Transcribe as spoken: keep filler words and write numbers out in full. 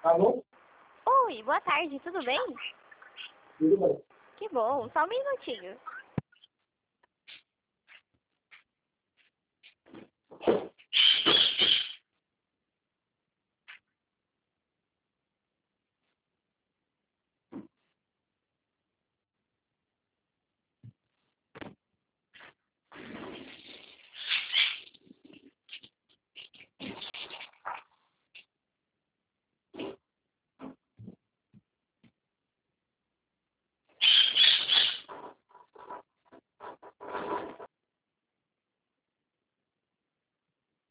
Alô? Oi, boa tarde, tudo bem? Tudo bem. Que bom, só um minutinho.